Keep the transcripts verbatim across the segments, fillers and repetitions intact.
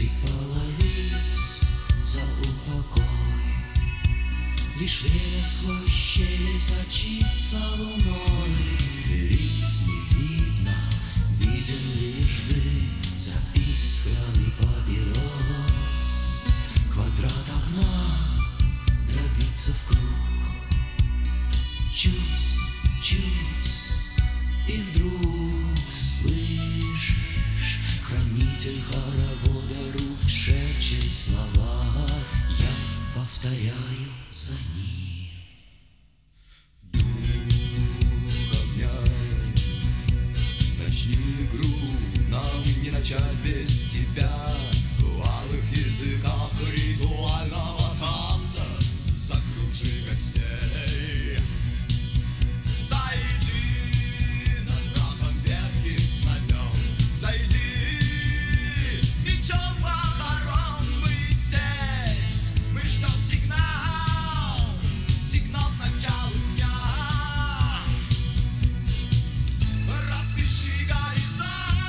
Скрипала вись за упокой, лишь время сквозь щели сочится луной. Лиц не видно, виден лишь дым за искрами папирос. Квадрат окна дробится в круг, чуть, чуть, и вдруг слышишь, хранитель хоровода рук шепчет слова. Я повторяю за ним. Дух огня, начни игру, нам не начать без тебя. В алых языках ритуального танца закружи гостей. Зайди над мраком ветхих знамен, зайди мечом похорон. Мы здесь, мы ждем сигнал, сигнал к началу дня. Распиши горизонт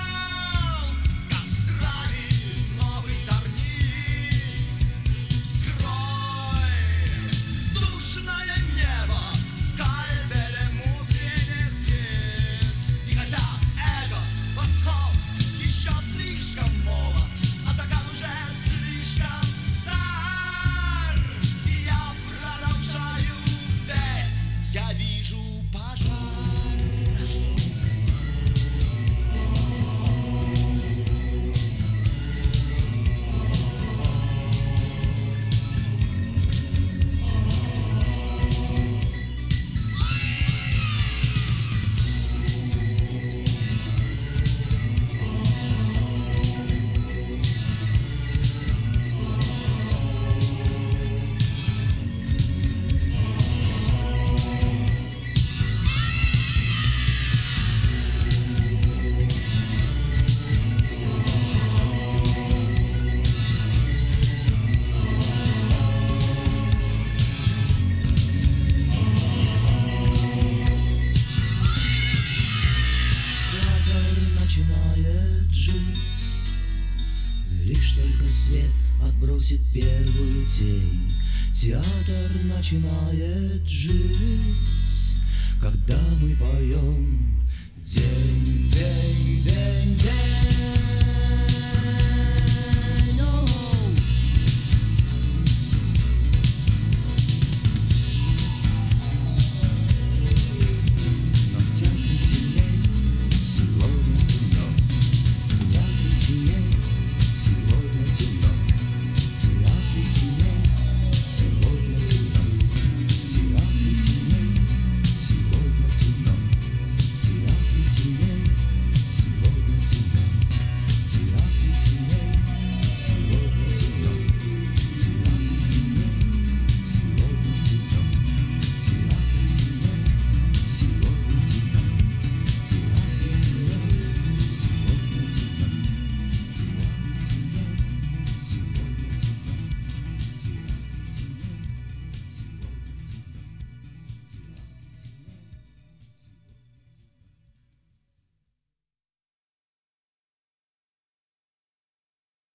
кострами новых зорниц. Скрой душное небо скальпелем утренних птиц. И хотя эго восход еще слишком молод, а закат уже слишком стар, я продолжаю петь, я вижу пожар. Начинает жить, лишь только свет отбросит первую тень. Театр начинает жить, когда мы поем. День, день, день, день.